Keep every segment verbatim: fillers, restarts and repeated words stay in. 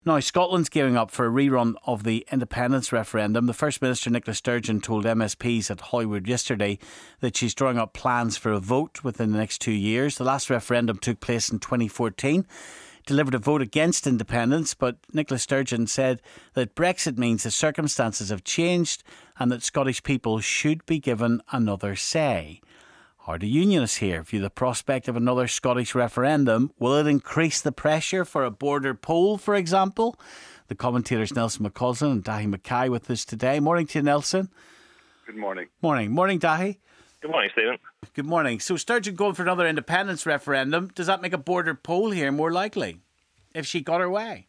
Now, Scotland's gearing up for a rerun of the independence referendum. The First Minister, Nicola Sturgeon, told M S Ps at Holyrood yesterday that she's drawing up plans for a vote within the next two years. The last referendum took place in twenty fourteen, delivered a vote against independence, but Nicola Sturgeon said that Brexit means the circumstances have changed and that Scottish people should be given another say. How do unionists here view the prospect of another Scottish referendum? Will it increase the pressure for a border poll, for example? The commentators Nelson McCausland and Dahi Mackay with us today. Morning to you, Nelson. Good morning. Morning. Morning, Dahi. Good morning, Stephen. Good morning. So Sturgeon going for another independence referendum. Does that make a border poll here more likely if she got her way?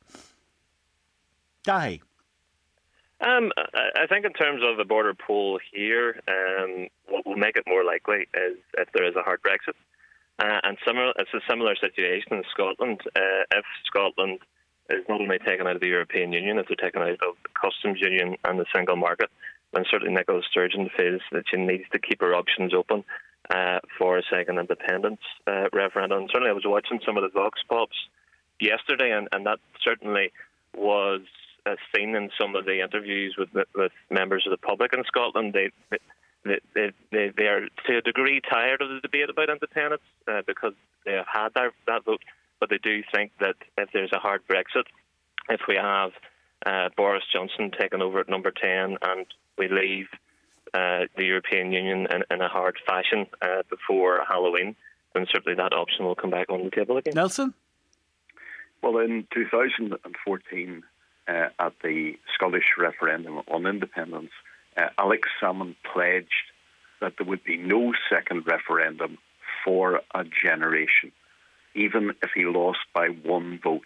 Dahi. Um, I think in terms of the border poll here, um, what will make it more likely is if there is a hard Brexit. Uh, and similar, it's a similar situation in Scotland. Uh, if Scotland is not only taken out of the European Union, if they're taken out of the customs union and the single market, then certainly Nicola Sturgeon feels that she needs to keep her options open uh, for a second independence uh, referendum. And certainly I was watching some of the Vox Pops yesterday, and, and that certainly was Uh, seen in some of the interviews with with members of the public in Scotland. They they they, they, they are to a degree tired of the debate about independence uh, because they have had that, that vote, but they do think that if there's a hard Brexit, if we have uh, Boris Johnson taking over at number ten and we leave uh, the European Union in, in a hard fashion uh, before Halloween, then certainly that option will come back on the table again. Nelson? Well, in two thousand fourteen, Uh, at the Scottish referendum on independence, uh, Alex Salmond pledged that there would be no second referendum for a generation, even if he lost by one vote.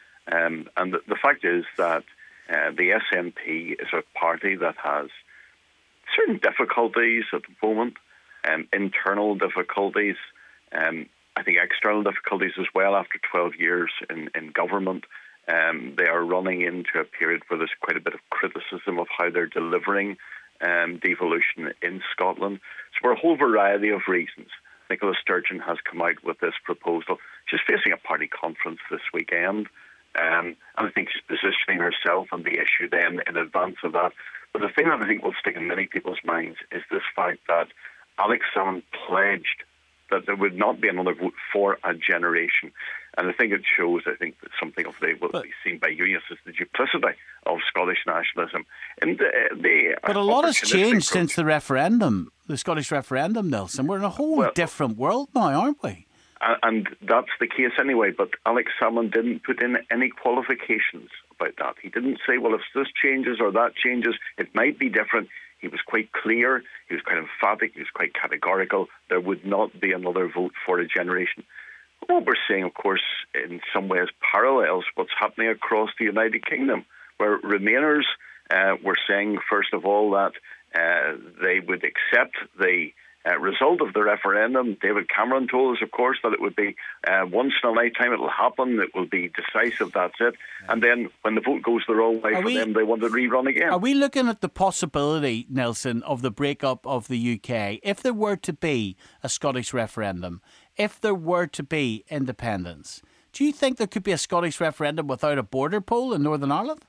Um, and the, the fact is that uh, the S N P is a party that has certain difficulties at the moment, um, internal difficulties, um, I think external difficulties as well after twelve years in, in government. Um, they are running into a period where there's quite a bit of criticism of how they're delivering um, devolution in Scotland. So for a whole variety of reasons, Nicola Sturgeon has come out with this proposal. She's facing a party conference this weekend, um, and I think she's positioning herself on the issue then in advance of that. But the thing that I think will stick in many people's minds is this fact that Alex Salmond pledged that there would not be another vote for a generation. And I think it shows, I think, that something of the, what will be seen by unionists as the duplicity of Scottish nationalism. And the, the but a lot has changed since the referendum, the Scottish referendum, Nelson. We're in a whole well, different world now, aren't we? And that's the case anyway, but Alex Salmond didn't put in any qualifications about that. He didn't say, well, if this changes or that changes, it might be different. He was quite clear, he was quite emphatic, he was quite categorical. There would not be another vote for a generation. What we're seeing, of course, in some ways parallels what's happening across the United Kingdom, where Remainers uh, were saying, first of all, that uh, they would accept the uh, result of the referendum. David Cameron told us, of course, that it would be uh, once in a lifetime, it will happen, it will be decisive, that's it. And then when the vote goes the wrong way are for we, them, they want to rerun again. Are we looking at the possibility, Nelson, of the breakup of the U K? If there were to be a Scottish referendum, if there were to be independence, do you think there could be a Scottish referendum without a border poll in Northern Ireland?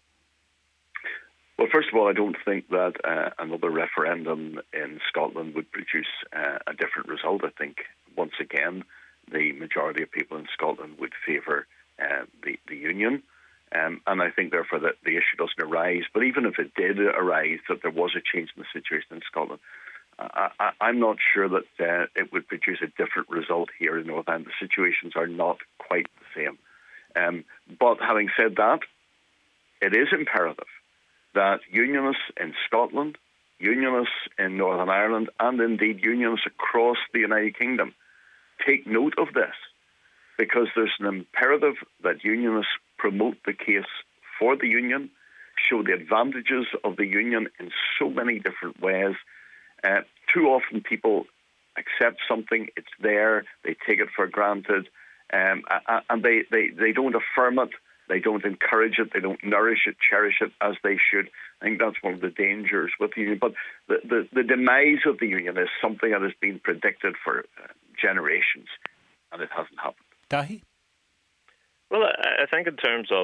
Well, first of all, I don't think that uh, another referendum in Scotland would produce uh, a different result. I think, once again, the majority of people in Scotland would favour uh, the, the Union. Um, and I think, therefore, that the issue doesn't arise. But even if it did arise, that there was a change in the situation in Scotland, I, I, I'm not sure that uh, it would produce a different result here in Northern Ireland. The situations are not quite the same. Um, but having said that, it is imperative that unionists in Scotland, unionists in Northern Ireland, and indeed unionists across the United Kingdom take note of this, because there's an imperative that unionists promote the case for the union, show the advantages of the union in so many different ways. Uh, too often people accept something, it's there, they take it for granted, um, and they, they, they don't affirm it. They don't encourage it, they don't nourish it, cherish it as they should. I think that's one of the dangers with the union. But the, the, the demise of the union is something that has been predicted for uh, generations, and it hasn't happened. Dahi? Well, I think in terms of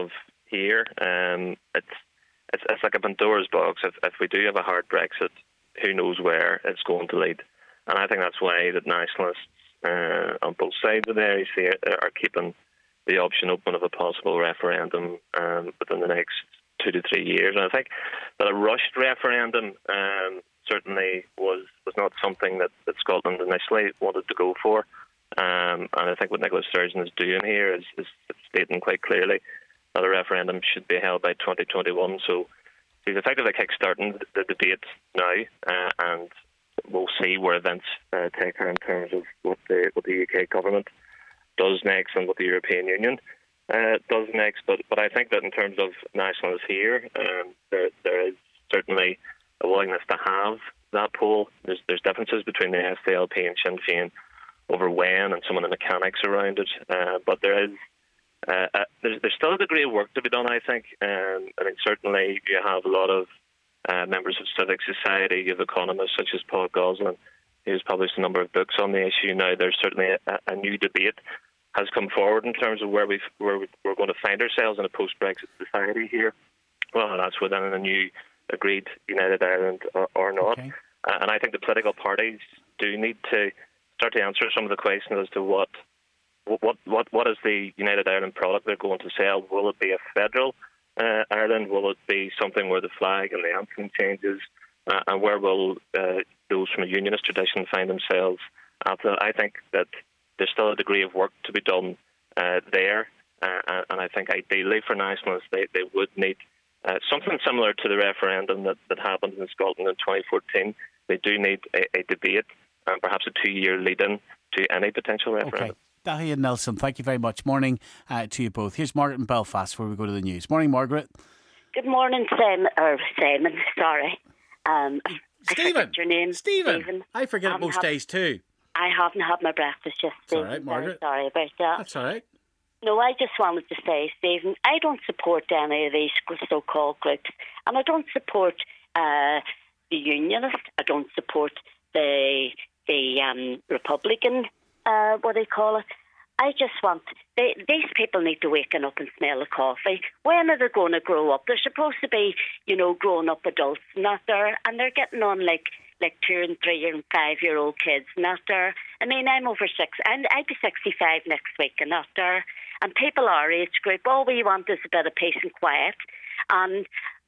here. Um, it's, it's it's like a Pandora's box. If, if we do have a hard Brexit, who knows where it's going to lead? And I think that's why the nationalists uh, on both sides of the A I C are keeping the option open of a possible referendum um, within the next two to three years. And I think that a rushed referendum um, certainly was, was not something that, that Scotland initially wanted to go for. Um, and I think what Nicola Sturgeon is doing here is, is stating quite clearly that a referendum should be held by twenty twenty-one. So he's effectively kick-starting the debate now, uh, and we'll see where events uh, take her in terms of what the what the U K government does next and what the European Union uh, does next. But but I think that in terms of nationalists here, um, there there is certainly a willingness to have that poll. There's there's differences between the S D L P and Sinn Féin over when and some of the mechanics around it. Uh, but there is uh, uh, there's, there's still a degree of work to be done, I think. Um, I mean, certainly you have a lot of uh, members of civic society, you have economists such as Paul Gosling, who's published a number of books on the issue. Now there's certainly a, a new debate has come forward in terms of where, we've, where we're going to find ourselves in a post-Brexit society here. Well, that's within a new agreed United Ireland or, or not. Okay. Uh, and I think the political parties do need to start to answer some of the questions as to what what what what is the United Ireland product they're going to sell. Will it be a federal uh, Ireland? Will it be something where the flag and the anthem changes? Uh, and where will uh, those from a unionist tradition find themselves after that? I think that there's still a degree of work to be done uh, there. Uh, and I think ideally for nationalists, they, they would need uh, something similar to the referendum that, that happened in Scotland in twenty fourteen. They do need a, a debate and perhaps a two-year lead-in to any potential referendum. Okay. Dahi and Nelson, thank you very much. Morning uh, to you both. Here's Margaret in Belfast before we go to the news. Morning, Margaret. Good morning, Sam, or Simon, sorry. Um, Stephen. Your name. Stephen. Stephen. I forget it most have, days too. I haven't had my breakfast yet, Stephen. That's all right, Margaret. Sorry about that. That's all right. No, I just wanted to say, Stephen, I don't support any of these so-called groups, and I don't support uh, the Unionists. I don't support the the um, Republican, uh, what do you call it? I just want, they, these people need to waken up and smell the coffee. When are they going to grow up? They're supposed to be, you know, grown-up adults, not there, and they're getting on like like two and three and five-year-old kids, not there. I mean, I'm over six, and I'd be sixty-five next week, and not there. And people our age group, all we want is a bit of peace and quiet, and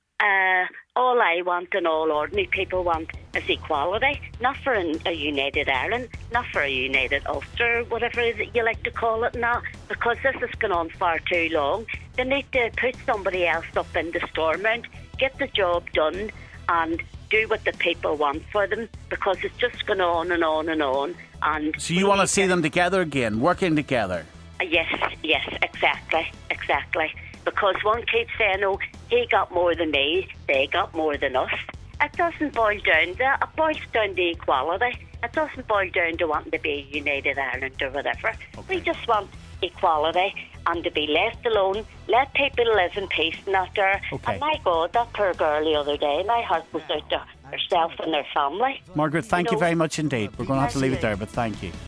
uh, all I want and all ordinary people want is equality, not for a, a united Ireland, not for a united Ulster, whatever it is you like to call it now, because this has gone on far too long. They need to put somebody else up in the storm round, get the job done, and do what the people want for them, because it's just gone on and on and on. And so you want to see them together again, working together? Uh, yes, yes, exactly, exactly. Because one keeps saying, oh, he got more than me, they got more than us. It doesn't boil down to, it boils down to equality. It doesn't boil down to wanting to be a united Ireland or whatever. Okay. We just want equality and to be left alone, let people live in peace and not there. Okay. And my God, that poor girl the other day, my heart was out to herself and her family. Margaret, thank you, know, you very much indeed. We're going to have to leave it there, but thank you.